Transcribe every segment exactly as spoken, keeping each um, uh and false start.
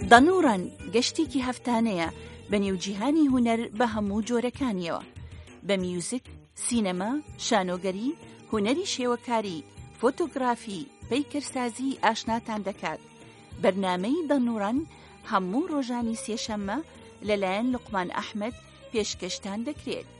دەنوڕەن گەشتێکی هەفتانەیە بە نێوجیهانی هونەر بە هەموو جۆرەکانیەوە، بە میوزیک، سینەما، شانۆگەری، هونەری شێوەکاری، فۆتۆگرافی، پەیکەرسازی ئاشناتان دەکات. بەرنامەی دەنوڕەن هەموو ڕۆژانی سێشەممە لەلایەن لوقمان ئەحمەد پێشکەشتان دەکرێت.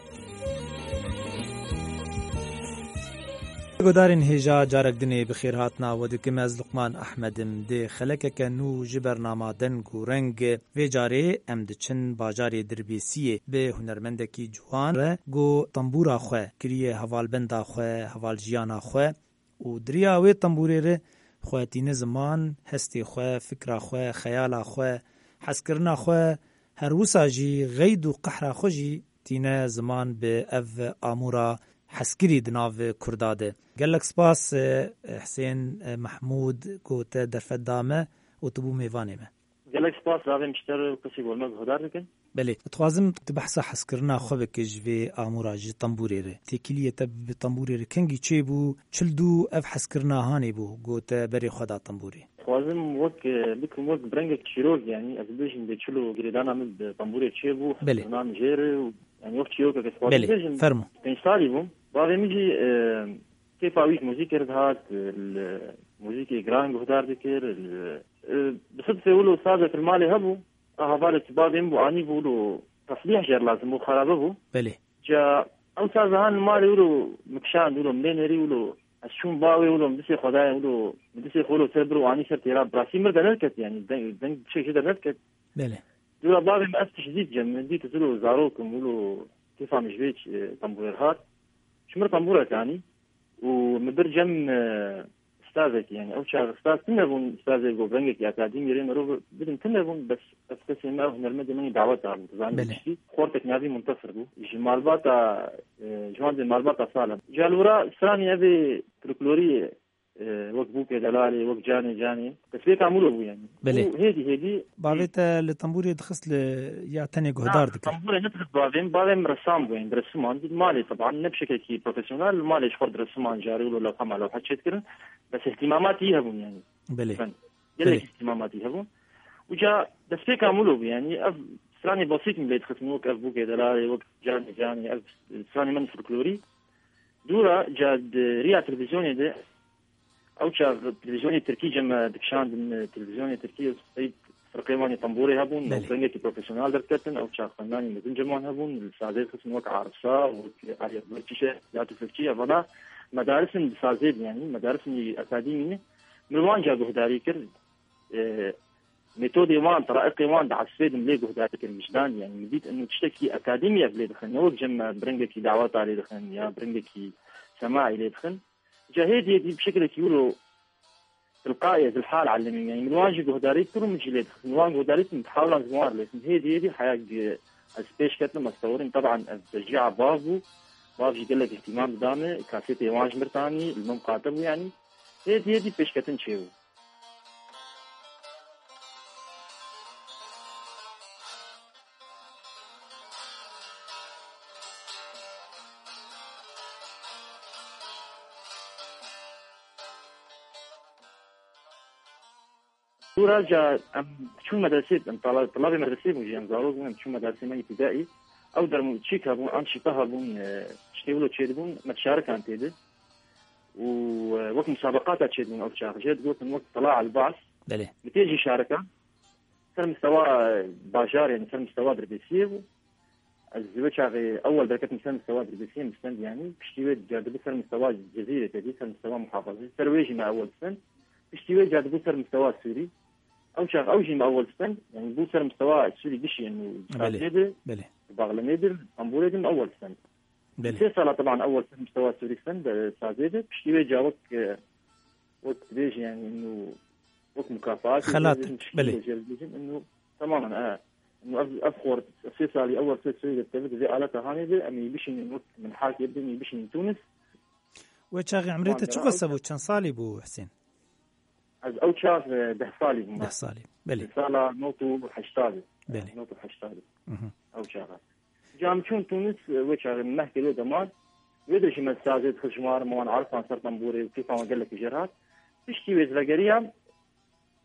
گۆدارین هێژا جارێک دنێ بخێر هاتنا و دکم ez لوقمان ئەحمەدم dê xelekeke nû ji bernama deng û reng vê carê em diçin bajarê Dirbêsiyê bê hunermendekî ciwan re got tembûra xwe kiriye hevalbenda xwe, hevaljiyana xwe û diriya wê tembûrê re xwetîne ziman, hestê xwe, fikra xwe, xeyala xwe, hezkirina xwe, her wisa jî xeyd û qehra xwe jî tîne ziman bi ev amûra حسکری دناو کرداده. گلک سپاس حسین محمود گوته درفت دامه و تو بو میوانه ما. گلک سپاس راوی مشتر کسی گولمه هدار بکن؟ بله. اتوازم تبحث حسکرنا خوب که جوی آمورا جی تنبوری ره. تکیلیه تب تنبوری ره کنگی چه بو چلدو اف حسکرنا هانی بو گوته بری خدا تنبوری. اتوازم وقت بکم وقت برنگ چیروگ یعنی از بیشتر ده چلو گریدان عمل تنبوری چه بو. بله. نام جیره يعني وقت شيوكا كسبات. بله. فرمو. تنشتالي بوم. بعدين يجي كيف أويك موسيقى رهات الموسيقى جرانج وهدار ذكر بصدفة يقولوا أستاذ في المالي هبو أهبالة بعدين بو أني بقولوا تصليح جر لازم مو خرابه بو. بله. جا أستاذ هان المالي يقولوا مكشان يقولوا منيري يقولوا أشون باوي يقولوا مدرسة خدايا يقولوا مدرسة يقولوا تبرو أني صرت يلعب براسي مرة نركت يعني دن دن شيء كده نركت. بله. يقولوا بعدين ما أفتش جديد جم دي تقولوا زاروكم يقولوا كيف عم يجيش تنبورات. شمر طنبورة يعني ومدر جم استاذك يعني او شاغ استاذ تنبون استاذ جو برنجك يا اكاديمي ريم رو بدن تنبون بس افتسي ما هنا المدى مني دعوتها متزامن شيء خورتك نادي منتصر بو جمال باتا جوان مال باتا سالم جالورا سراني ابي تركلوري وقت بوك دلالي وقت جاني جاني بس ليك عملوا ابو يعني هيدي هيدي بعدت لطنبوري دخست ل يا تاني جهدار دك طنبوري ندخل بعدين بعدين رسام وين رسمان مالي طبعا نبشكل كي بروفيشنال مالي شفرد رسمان جاري ولا قمع لو حد شتكر بس اهتماماتي يهبون يعني بلي يلي اهتماماتي يهبون وجا بس ليك عملوا يعني أف سراني بسيط من بيت ختموك اف بوك دلالي وقت جاني جاني اف سراني من فولكلوري دورا جاد ريا تلفزيوني ده او شاغ تلفزيوني تركي جمع دكشان من تلفزيوني تركي صيد فرقيماني طنبوري هبون فرقيماني بروفيشنال دركتن او شاغ فناني مدن جمعون هبون السازيد خصم وقع عرصا وعلي برتشة لا تفلتشية فضا مدارس سازيد يعني مدارس أكاديمية مروان جا قهداري كر اه ميثودي وان طرائقي وان دع السيد ملي قهداري كر مجدان يعني مديت انه تشتكي أكاديمية بلي دخن نوك جمع برنجكي دعوات علي دخن يا برنجكي سماعي لي دخن جاهدي دي بشكل يقولوا تلقائي ذي الحال علمين يعني من وان جو هداري كلهم مجلد من وان هداري بتحاول انزوار لكن هي دي حياة اسبيش كتنا مستورين طبعا التشجيع بابو باب يقول لك اهتمام دامه كاسيتي واج مرتاني المم قاتب يعني هي دي دي بيش كتن شيء راجع شو مدرسة طلاب طلاب مدرسة مجيء زاروج شو مدرسة من ابتدائي أو درم تشيكها بون أنشطة بون تشتغلوا تشيدون متشارك عن تيده ووقت مسابقات تشيدون أو تشارك جد قلت من وقت طلع على البعث بله بتيجي شاركة صار مستوى باشار يعني صار مستوى دربيسي الزوج شاغي أول درجة مثلا مستوى دربيسي مستند يعني بشتوي جاد صار مستوى جزيرة تدي صار مستوى محافظة ترويجي مع أول سن بشتوي جاد صار مستوى سوري أو شاغ أوجي مع أول سن يعني بو صار مستوى سوري بشي إنه بله بله باغلميدر أمبوليدر من أول سنة. بله. سنة طبعا أول سنة مستوى سوري سنة سازيدة بشتوي جا وقت وقت ليش يعني إنه وقت مكافآت. خلات. بله. إنه تماما آه إنه أفخر سيسا لي أول سنة سوري التلفزيون زي آلة هانيدة أمي بيشين من حاك يبدأ بيشين من تونس. وشاغي عمريته شو قصبوا كان صالي بو حسين؟ از او شاف ده صالي ده صالي بله صالة نوتو حشتادي بله نوتو حشتادي او شاف جامشون تونس وشاف نحكي له دمان ويدري شي مساجد خشمار ما نعرف عن سرطان بوري وكيف ما قال لك جرات تشتي ويز لقريام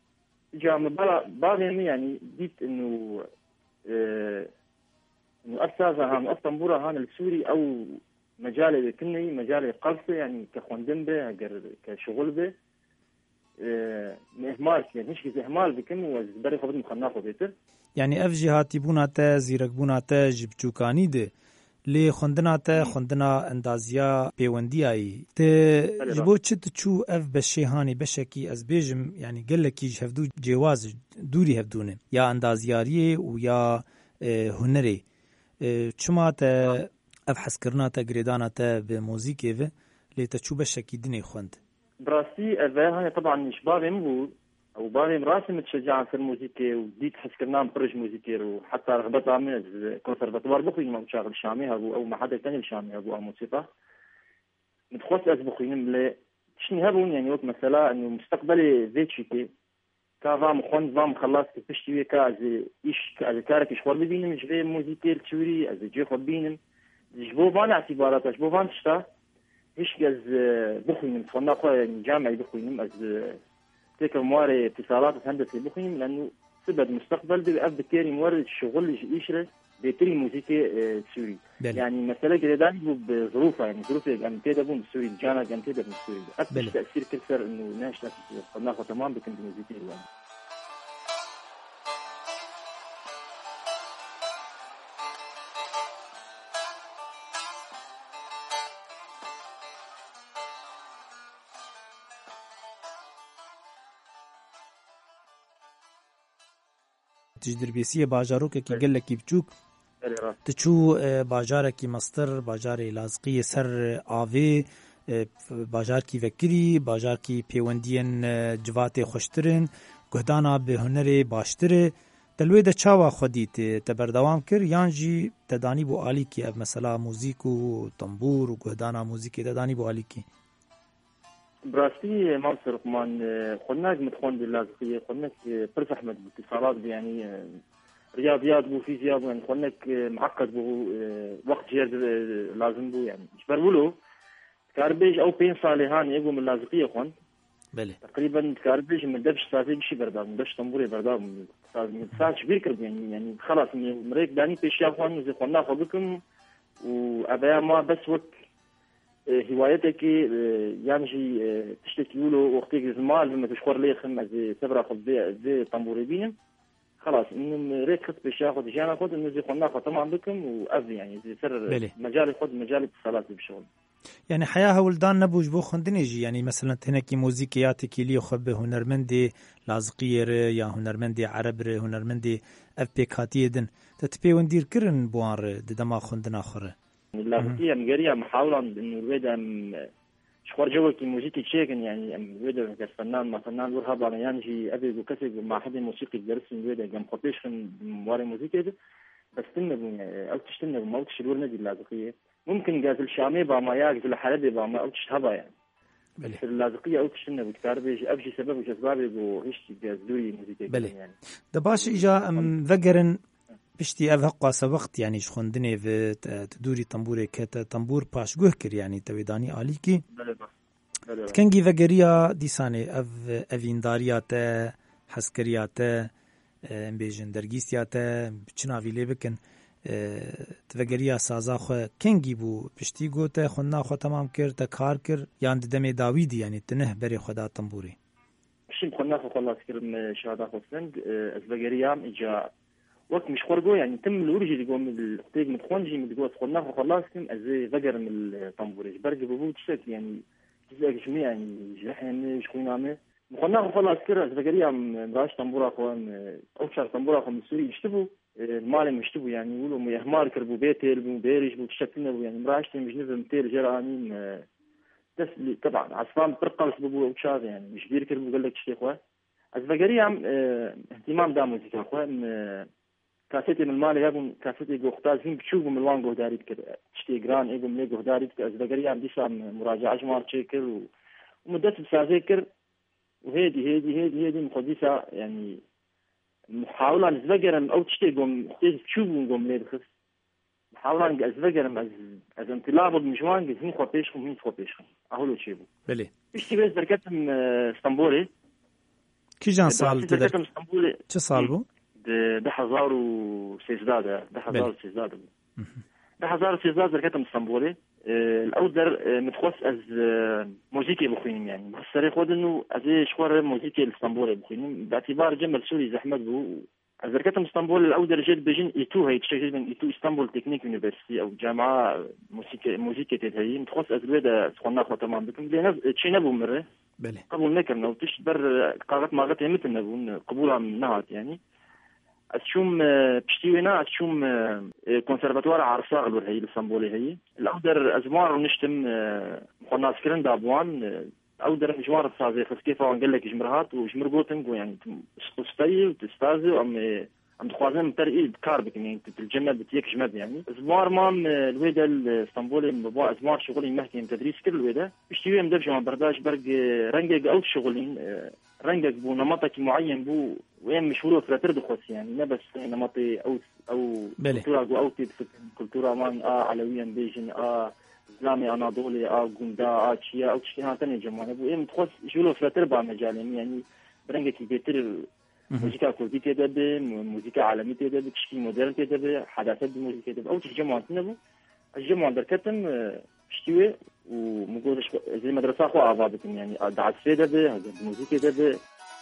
جا بعض يعني ديت انه اه انه استاذ هان اسطنبورة هان السوري او مجال كني مجال قلصه يعني كخوندن به كشغل به اه مهمال يعني مش اهمال بكم وزبري خبط مخناقه بيتر يعني اف جهاتي بوناته زیرک بوناته جبچوکانی ده لی خوندناته خوندنا اندازیا پیوندیایی ته جبو چت چو اف بشهانی بشکی از بیجم يعني قال لك هفدو جواز دوري هفدونه يا اندازياري ويا هنري چما ته اف حسكرناته غريداناته بموزيكي و لي تشو بشكي دني خوند براستي اذا طبعا مش بابي مو او بابي راسي متشجع في الموسيقى وديت حسكرنا برج موسيقى وحتى رغبتها من كونسرفاتوار بخوي ما مشاغل شامي ابو او ما حدا ثاني الشامي ابو موسيقى متخصص اسبخين ملي شنو هبون يعني وقت مثلا انه مستقبلي زيتشيكي كافا مخون فام خلاص تشتوي كاز ايش كاز كارك شغل ببينم جبي موسيقى التوري از جي خبينم جبو فان اعتبارات جبو فان شتا ايش جاز بخوينم صناقه يعني جامعي بخوينم از تلك موارد اتصالات هندسة بخيم لأنه سبب مستقبل بأب كاري موارد الشغل يشره بيتري موسيقى سوري يعني مثلا جداني بظروفها يعني ظروف الأمتدة بون السوري الجانا الأمتدة بون السوري أكبر تأثير كثر إنه ناش قناقة تمام بكم موسيقى الوان تجربيسية باجاروك كي قال لك بچوك تشو باجارة كي مصدر باجار لازقية سر آوي باجار كي فكري باجار كي بيوندين جواتي خوشترين قهدانا بهنري باشتري تلوي ده چاوا خوديت تبردوام كر يانجي تداني بو آلي كي اب مثلا موزيكو طنبور وقهدانا موزيكي تداني بو آلي كي براستي مصر كمان خلناك متخون باللازقية خلناك برف أحمد باتصالات يعني رياضيات بو فيزياء بو يعني خلناك معقد بو وقت جير لازم بو يعني جبرولو كاربيج أو بين صالحان يقوم من اللازقية خون بله تقريبا كاربيج من دبش ساعتين بشي بردار من دبش طنبوري بردار من ساعة كبير كرب يعني يعني خلاص من مريك داني بيشيا خون زي خلنا خبكم وأبايا ما بس وقت هوايتك يامشي تشتكي له وقتك زمال لما تشخر لي خم زي سبرا خذ زي طنبوري بينم خلاص انه ريت خط باش ياخذ جانا خذ انه زي خلنا طبعا بكم وأذ يعني زي سر مجال خذ مجال اتصالات بالشغل يعني حياة ولدان نبوج بو خندنيجي يعني مثلا هناكي موزيكياتك اللي يخبه هنرمندي لازقير يا هنرمندي عرب هنرمندي ابيكاتي دن تتبي وندير كرن بوار دما خندنا اخر اللازقية مقرية محاولة انه الويدا شخور جوك موسيقى تشيكن يعني الويدا كفنان ما فنان ورهب على يعني ابي وكسب مع حد موسيقي درس الويدا جنب خطيش من موارد موسيقى بس تنبو او تشتنبو ما تشلور ندي اللازقية ممكن جاز الشامي بما ياك الحلبي بما او تشهبا يعني بله اللازقية او تشتنبو كتار بيج ابشي سبب وجسبابي بو هشتي جاز دوري موسيقى يعني دباش اجا ام ذكرن بشتي أفهق سبقت يعني شخندني في تدوري طنبوري كتا طنبور باش جوهكر يعني تويداني عليكي كنجي فجريا ديساني أف أفينداريات حسكريات بيجن درجيسيات بتشنا في ليبكن تفجريا سازا خو كنجي بو بشتي جوته خنا خو تمام كر تكار كر يعني دمي داويدي يعني تنه بري خدا طنبوري شين خنا خو خلاص كر شهاده خو سند أفجريا إجا وقت مش خرجوا يعني تم الورجي اللي جوا من القطيج متخونجي من جوا تخلنا وخلاص كم أزاي فجر من الطنبوري برجع ببوت شك يعني تزاج شمية يعني جرح يعني مش خوينا عمه مخلنا وخلاص كده فجريا مراش طنبورة خوان أو شر طنبورة خوان السوري يشتبوا المال يشتبوا يعني يقولوا ميهمار كربو بيتل بمبارج بتشكلنا يعني مراش تيم جنب متير جرانين بس طبعا عصفان برقص ببو أو شر يعني مش بير كربو قال لك شيء خوان فجريا اهتمام دامو زي خوان كاسيتي من المال يابون كاسيتي جوختاز هم بتشوفوا من وان جوداريت كده تشتي جران إيجو من جوداريت كأزبقري عم ديسا مراجعة جمار شكل ومدة بسازكر وهيدي هيدي هيدي هيدي مقدسة يعني محاولة نزبقر أو تشتي جوم تشوفوا جوم ليه بخس محاولة نزبقر از از انطلاق بمجوان هم خطيشهم هم خطيشهم أهولو تشيبو بلي إيش تبي بركتهم اسطنبولي کی جان سال تدر چه سال بو؟ ده هزار و سیزده ده هزار و سیزده ده هزار و سیزده درکتم اسطنبولی الأودر متخصص از موسيقى بخوينم يعني بخسري خود إنه أزي شوار موسيقى الاسطنبولي بخوينم باعتبار جمل سوري زحمت بو أذكرتم اسطنبول الأودر جد بجن إيتو هي تشكل من إيتو اسطنبول تكنيك يونيفرسيتي أو جامعة موسيقى موسيقى تهي متخصص از الودا سخنا خو تمام بكم لنا شيء نبو مرة بله قبل ما كنا وتشبر قاعدة ما قت مثل نبون قبولها من نهات يعني أشوم بشتينا أشوم كونسرفاتوار عرصاغ الورهي الاسطنبولي هي الأودر أزمار ونشتم خناس كرن دابوان أودر مجمار تصازي خس كيف وانقل لك جمرهات وجمر بوتنج ويعني تستي وتستازي وأم أم تخوازن ترقي بكاربك يعني الجنة بتيك جمد يعني أزمار مام الويدا الاسطنبولي مبوا أزمار شغلي مهتم تدريس كل الويدا بشتيوي مدبش مع برداش برق رنجك أو شغلين رنجك بو نمطك معين بو وين مشهور في تردخص يعني ما بس نمطي أو أو كلتورا جو أو تيب كلتورا مان آه علويا بيجن آه إسلامي أناضولي آه جوندا آه شيا أو شيء هاتني جماعة بو إيه متخصص يشغلوا في تربع مجالين يعني برنجك بيتر موسيقى كردي تدب موسيقى عالمي تدب تشكيل مودرن تدب حداثات موسيقى تدب أو تجمع تنبو الجمع دركتم اشتوي ومقول زي مدرسة أخو أعضابكم يعني دعس في تدب هذا موسيقى تدب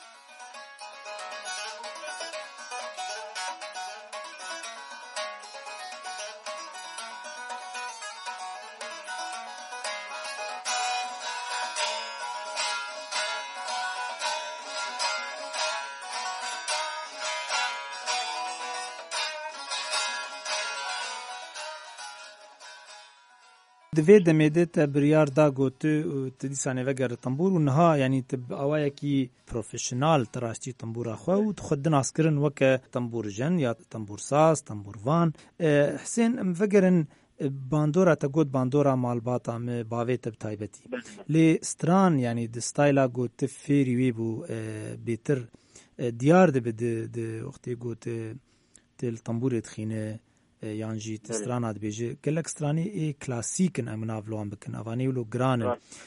دوی دمیده تا بریار دا گوته تدی سانه وگر تنبور و نها یعنی تب آوایا کی پروفیشنال تراشتی تنبور آخوا و تخدن آسکرن وک تنبور جن یا تنبور ساز تنبور وان حسین ام وگرن باندورا تا گوت باندورا مالباتا م باوی تب تایبتی لی ستران یعنی د ستایلا گوته فیری وی بو بیتر دیار ده بده ده وقتی گوته تل تنبور تخینه یانجی تستران ad beje gelek strani e klasikn amna vloan bikin avani lo gran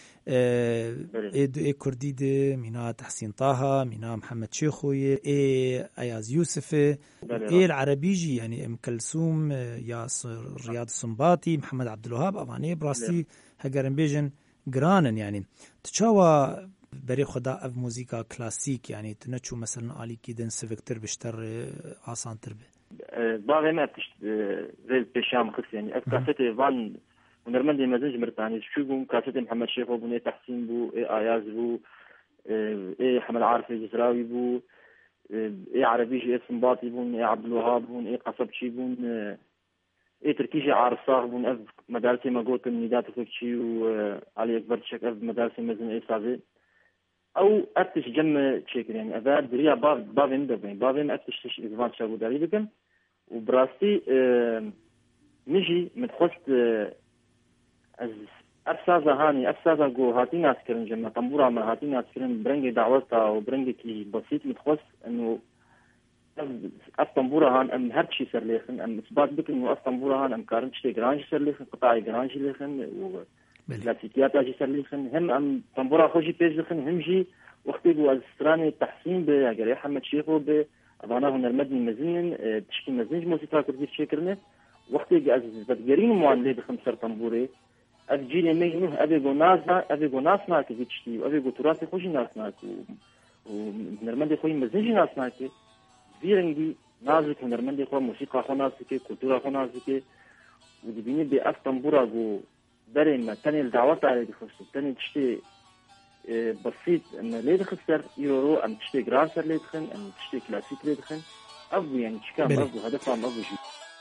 e e kurdi de mina tahsin taha mina محمد شيخوي e ayaz yusuf e العربيجي يعني ام كلثوم ياسر رياض السنباطي محمد عبد الوهاب avani براسي هگرن بيجن گرانن يعني تشاوا بري خدا اف موسيقى كلاسيك يعني تنچو مثلا علي كيدن سفكتر بشتر آسان تربه باغي ما تشت زي بشام خص يعني كاسيتي فان ونرمندي مزج مرتاني شو بون كاسيتي محمد شيخ بو تحسين بو اي اياز بو اي حمل عارف الجزراوي بو اي عربيجي اي سنباطي بون اي عبد الوهاب بون اي قصبشي بون اي تركيجي عارصاغ بون اف مدارسي ما قلت الندات فكشي وعلي اكبر شك اف مدارسي مزن اي سازي او اتش جم تشيكر يعني اذا دريا باب باب اندبين باب ما اتش تش ازفان شابو داري بكن وبراستي اه نجي متخصت اه از افسازا هاني افسازا جو هاتين اسكرن جمع طنبورا ما هاتين اسكرن برنجي دعوتها وبرنجي كي بسيط متخص انه اف طنبورا هان ام هرشي سرليخن ام اثبات بك انه اف طنبورا هان ام كارنش تي جرانج سرليخن قطاعي جرانج ليخن و لاتيكيات اجي سرليخن هم ام طنبورا خوجي بيجلخن هم جي وقتي بو استراني التحسين به اگر محمد شيخو به ابانا هنرمدني مزنن تشكي مزنج موسيقى كردي شكرنا وقتي از بدگرين معلي بخمسر طنبوري اجيني مينو ابي جو ناسا ابي جو ناسنا كي تشتي ابي جو تراثي خوجي ناسنا و نرمدي خوي مزنج ناسنا كي زيرنجي نازك هنرمدي خو موسيقى خو نازك كلتورا خو نازك ودبيني بي طنبورا جو درين تاني دعوت على دي خص تاني تشتي بسيط ان ليه خسر يورو ام تشتي جرانسر ليه دخن ام تشتي كلاسيك ليه دخن ابو يعني تشكا ابو هدفها ابو شيء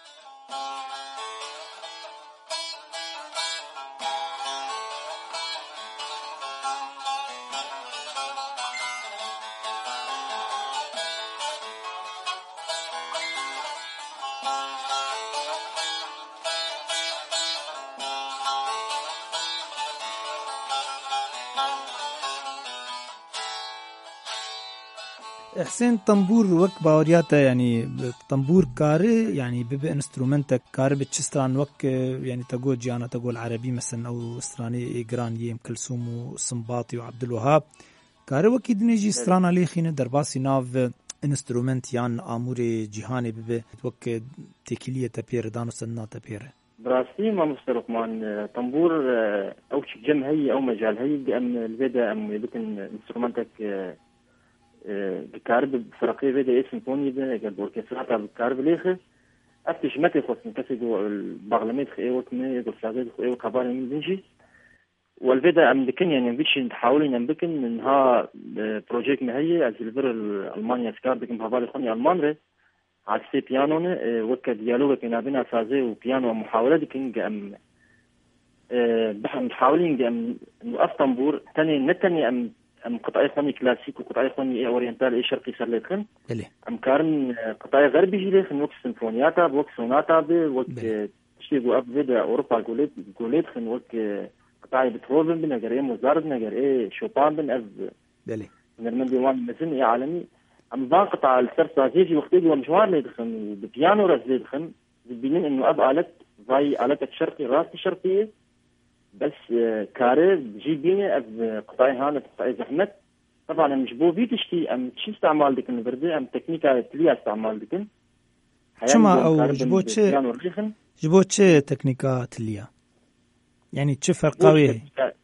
حسين طنبور وك باورياتا يعني طنبور كاري يعني بيبقى انسترومنت كاري بتشستران وك يعني تقول جانا تقول عربي مثلا او استراني ايجران يم كلثوم وسنباطي وعبد الوهاب کار وکی دنیجی سترانا لیخینه در باسی ناو انسترومنت یان آمور جهانی ببه وک تکیلیه تپیر دانو سننا تپیره براستی ما مسترقمان طنبور او جم هي او مجال هي ام الفيدا ام يمكن انسترومنتك بكارب فرقي فيدا اسم فوني ده قال اوركسترا بكارب ليخ افتش متى خص كسيجو البرلمان خي وكمي يقول ساعات خي وكبار من بنجي والفيدا ام لكن يعني بيش نحاول نبكن انها بروجيكت مهي الفيلفر المانيا سكارد كم حوالي خوني المانري على سي بيانو وك ديالوج كنا بينا سازي وبيانو محاولة دكين جام بحنا محاولين جام إنه أسطنبول تاني نتاني أم أم قطعي خوني كلاسيك وقطعي خوني أورينتال إيه شرقي صار لكن أم كارن قطعي غربي جيلي وقت سيمفونياتا وقت سوناتا وقت شيء جو أبدا أوروبا قولت قولت خن وقت قطعي بتروفن بنا جري موزارد نجار إيه شوبان بن أب بلي من المنديوان مثل إيه عالمي أم ضاقطع السرسازيجي وقتي ومشوار اللي يدخن ببيانو راس اللي يدخن بينين إنه أب آلة ضاي آلة الشرقي راس الشرقية بس كاره جي بيني أب قطعي هانة قطعي زحمت طبعا مش بو في تشتي أم شو استعمال دكن بردي أم تكنيكا تليا استعمال دكن شما أو جبوتش جبوتش تكنيكا تليا يعني تشوف فرقاوي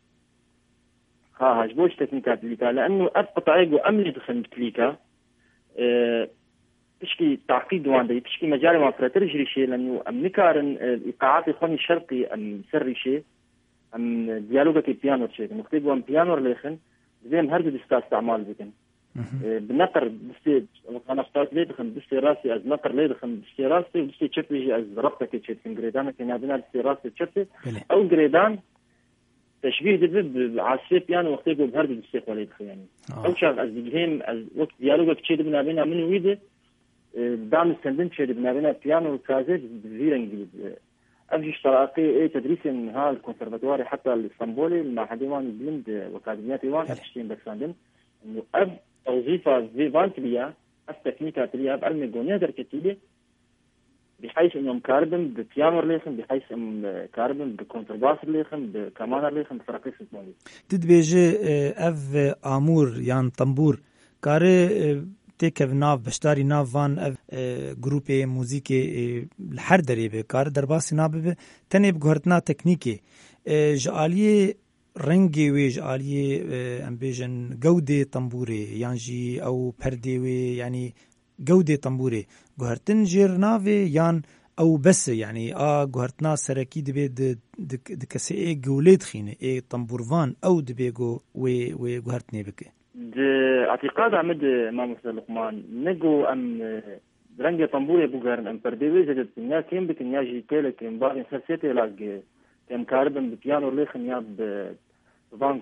ها ها جبوتش تكنيكا تليا لأنه أب قطعي جو أملي دخن بتليكا أه تشكي تعقيد واندي تشكي مجال ما فرترجري شيء لأنه أم نكارن الإيقاعات الخوني الشرقي أم سري شيء أم ديالوجة البيانو شيء مختلف وأم بيانو ليخن زي ما هرب دستا استعمال بكن أه بنقر دستي أنا اخترت ليه دخن دستي راسي أز نقر ليه دخن دستي راسي ودستي تشبي أز ربطة كشيء في جريدان كنا بنا دستي راسي تشبي أو جريدان تشبيه دبب عالسي بيانو مختلف وبهرب دستي خالد يعني أو شغل أز ديهم أز وقت ديالوجة كشيء بنا بنا من ويده دعم السندن شيء بنابنا بيانو كازج بزير انجليز افجي اشتراكي ايه تدريس ان ها الكونسرفاتواري حتى الاسطنبولي المعهد ديوان بلند واكاديميات ديوان تشتين بساندن انه اب توظيفه فيفانت ليا التكنيكا ليا بعلم جونيا دركتيلي بحيث انهم كاربن ببيانو ليخن بحيث ان كاربن بكونترباس ليخن بكمان ليخن بفرقي سيمفوني تدبيجي اف امور يعني طنبور كاري تێکەv ناو بەشداری ناوان ئەv گروپێ موزیکێ هەر دەرێ بێ کار دەرباسی نابێ تەنێ بگوهرتنا تەکنیکێ ji aliyê rengê wê ji aliyê em bêjin gewdê tembûrê yan jî ew perdê wê yanî gewdê tembûrê guhertin jêr navê yan ew bes e yanî a guhertina serekî dibe di kesê ê gewlê dixîne ê tembûrvan ew dibe got wê wê guhertinê bike اعتقاد عمد ما مثل لقمان نجو ام رنگ طنبوره بوغرن ام پردوی زدت نیا کیم بکن یا جی تیل کیم بار انسرسیتی لاگ کیم کاربن بپیانو لیخن یا بانک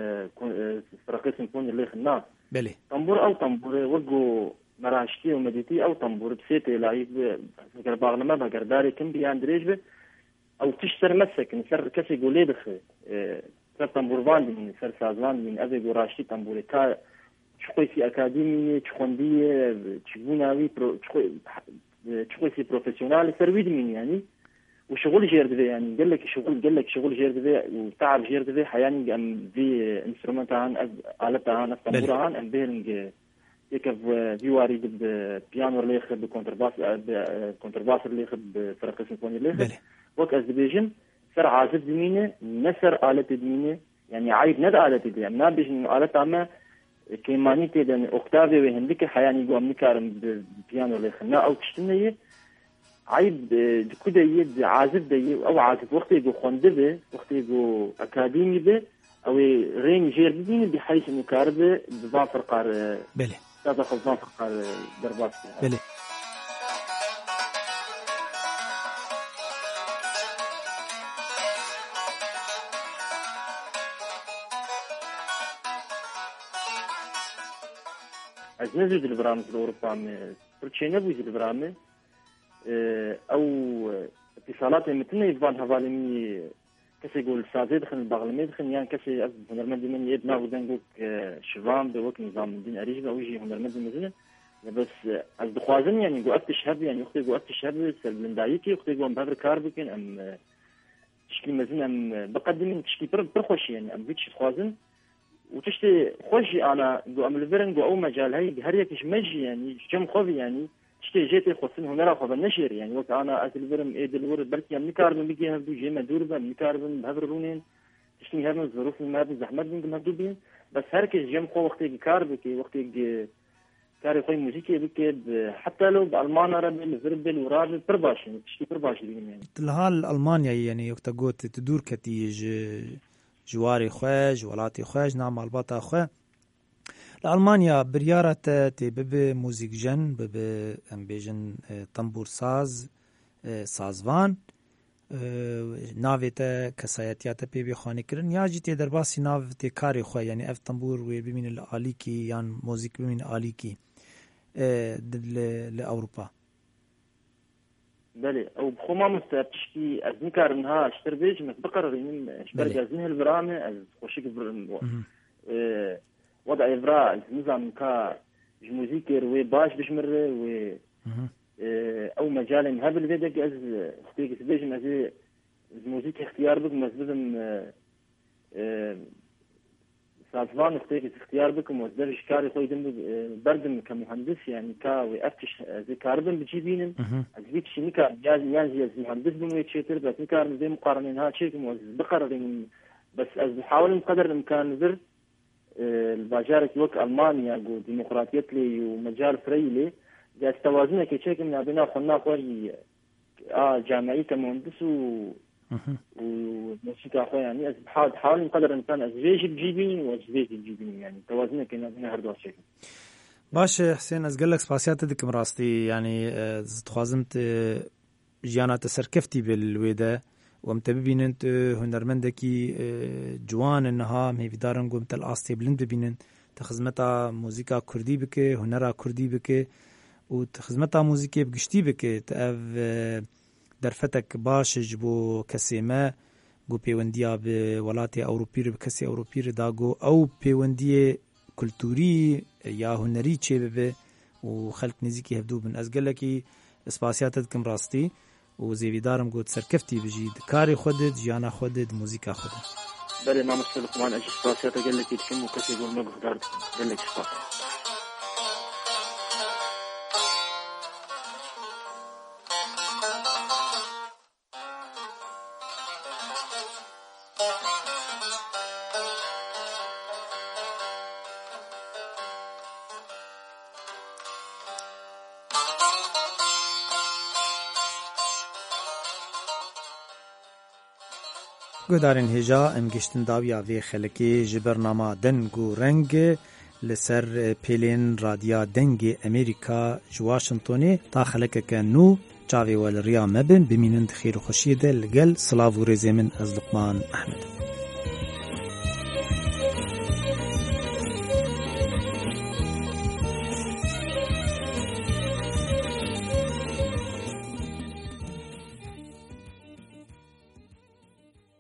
فرقی سيمفوني لیخن نا بله طنبور او طنبوره وگو مراشتي و مديتي او طنبور بسيتي لايك فكر باغنما بگرداري كم بيان دريج به او تشتر مسك نسر كسي يقول دخ سر طنبورفان من سر سازمان من ابي قراشتي طنبوري كا شخوي في اكاديميه شخونديه تشبوناوي شخوي في بروفيسيونال سرويد من يعني وشغل جير دبي يعني قال لك شغل قال لك شغل جير دبي وتعب جير دبي حياني ام في انسترومنت عن آلات عن طنبور عن ام بيرنج يكف في وارد بيانو اللي يخرب بكونترباس بكونترباس اللي يخرب بفرقه سيمفوني اللي يخرب وك ازبيجن سر عازف دمينه نسر آلة دمينه يعني عيب ند آلة دي يعني ما بيجن آلة عما كيماني تيدن اوكتافي وهندك حياني جو امنكارم بيانو اللي خنا او تشتنيه عيب كده يد عازف دي او عازف وقت يجو خوندبه وقت يجو اكاديمي به او رين جير دين بحيث انه كاربه بظافر قار بله هذا خلصان قار دربات بله از نزود البرامج الأوروبا برشي نبوز البرامج أو اتصالات متنا يبان هذالمي كسي يقول سازي دخل البغلمي دخل يعني كسي أب هنرمندي من يبنا ودنقوك شبام بوك نظام الدين أريج أو يجي هنرمندي مزنا بس از دخوازن يعني جو أكتشهب يعني أختي جو أكتشهب سلم دايكي أختي جو بهذا كار بكن أم تشكي مزنا أم بقدم تشكي بر برخوش يعني أم بيتش دخوازن وتشتي خوشي أنا جو أمل برنجو أو مجال هاي هريكش مجي يعني جم خوي يعني تشتي جيتي خصنه هنا راخو بالنشر يعني وقت أنا أكل برم إيه دلورد بركي أم نكاربن بيجي هبدو جيما دوربا أم نكاربن بهبرونين تشتي هرم ظروف ما بزحمت بين هبدو بين بس هركش جم خو وقت كاربك وقت كاري خوي موسيقى بك حتى لو بألمان ربل فربل ورابل برباش يعني تشتي برباش يعني الحال ألمانيا يعني وقت قلت تدور كتيج جواري خواج ولاتي خواج نعم الباطا خواج لألمانيا بريارة تبب موزيك جن بب أمبيجن تنبور ساز سازوان ناویتا کسایتیاتا پی بخوانی کرن یا جی تی در باسی ناویتا کاری خواه یعنی اف تنبور وی ببین العالی کی یان موزیک ببین عالی کی لأوروبا بله او بخو ما مستبتشكي از نكار انها اشتر بيج متبقر رينين اشتر جازين البرامة از خوشيك اه وضع افراء نظام كا موزيكر وي باش بشمر و اه او مجال هبل بيدك از اختيك سبيج مزي موزيك اختيار بك مزبدم اه سازوان اختيك اختيار بكم وزدرش كاري خوي دم بردم كمهندس يعني كا ويأفتش زي كاربن بجيبينم أزبيت شيء نكار جاز يانزي از مهندس بمويت شيتر بس نكار زي مقارنين ها شيء كم بقررين بس از بحاول قدر الإمكان زر الباجارك وك ألمانيا جو ديمقراطية لي ومجال فري لي جاز توازنه كشيء من بينا خلنا خوي آه جامعي كمهندس و وموسيقى أخوة يعني أز حاول قدر الإمكان أزويج بجيبين وأزويج بجيبين يعني توازنه كنا بينا هردو شيء. باش حسين أزقل لك سباسيات دكم راستي يعني تخازمت جيانات سركفتي بالويدا ومتبين أنت هنرمندكي جوان إنها مهي في دارن قوم تل آستي بلند ببينن تخزمتا موسيقى كردي بك هنرا كردي بك وتخزمتا موسيقى بقشتي بك تأف درفتك باش جبو كسي ما جو بيونديا بولاتي أوروبي بكسي أوروبي داغو أو بيوندية كولتوري يا هنري تشي ببه وخلق نزيكي هبدو بن أزقلكي اسباسياتت كم راستي وزيوي دارم قد سركفتي بجيد كاري خودد جيانا خودد موزيكا خودد بلي ما مشكلة كمان أجي اسباسياتا قلكي تكم وكسي يقول ما بقدار قلك اسباسيات گودارن هجا ام گشتن داویا وی خلکی جبرنامه دنگو رنگ لسر پیلین رادیا دنگ امریکا جواشنطونی تا خلک کنو چاوی ول ریا مبن بمینند خیر خوشی ده لگل سلاو و رزمن از لقمان احمد